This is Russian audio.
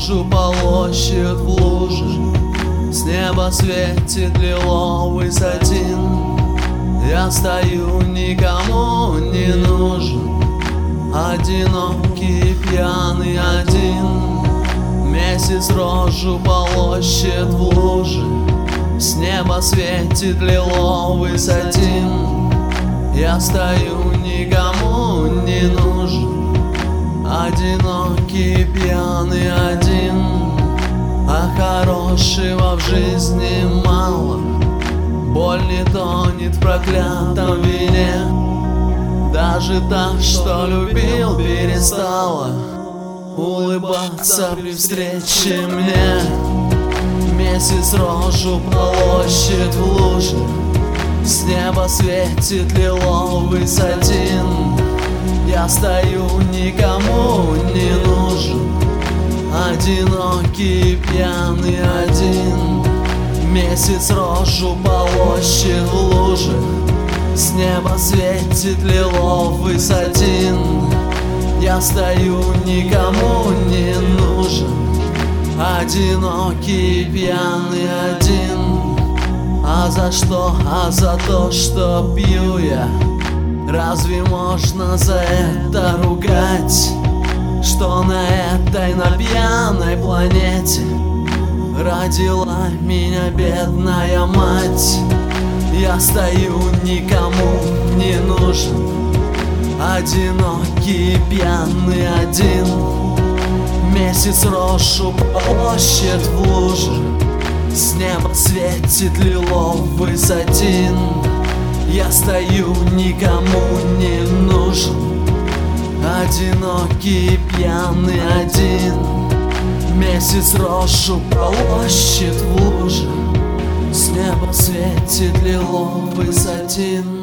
рожу полощет в луже. С неба светит лиловый сатин. Я стою, никому не нужен, одинокий, пьяный один. Месяц рожу полощет в луже. С неба светит лиловый сатин. Я стою, никому не нужен, одинокий, пьяный один. А хорошего в жизни мало. Боль не тонет в проклятом вине. Даже та, что любил, перестала улыбаться при встрече мне. Месяц рожу полощет в луже. С неба светит лиловый сатин. Я стою, никому не нужен, одинокий, пьяный один. Месяц рожу полощет в луже. С неба светит лиловый сатин. Я стою, никому не нужен, одинокий, пьяный один. А за что? А за то, что пью я. Разве можно за это ругать? Что на этой, на пьяной планете родила меня бедная мать. Я стою, никому не нужен, одинокий, пьяный один. Месяц рожу полощет в луже. С неба светит лиловый сатин. Я стою, никому не нужен, одинокий, пьяный один. Месяц рожу полощет в луже. С неба светит лиловый сатин.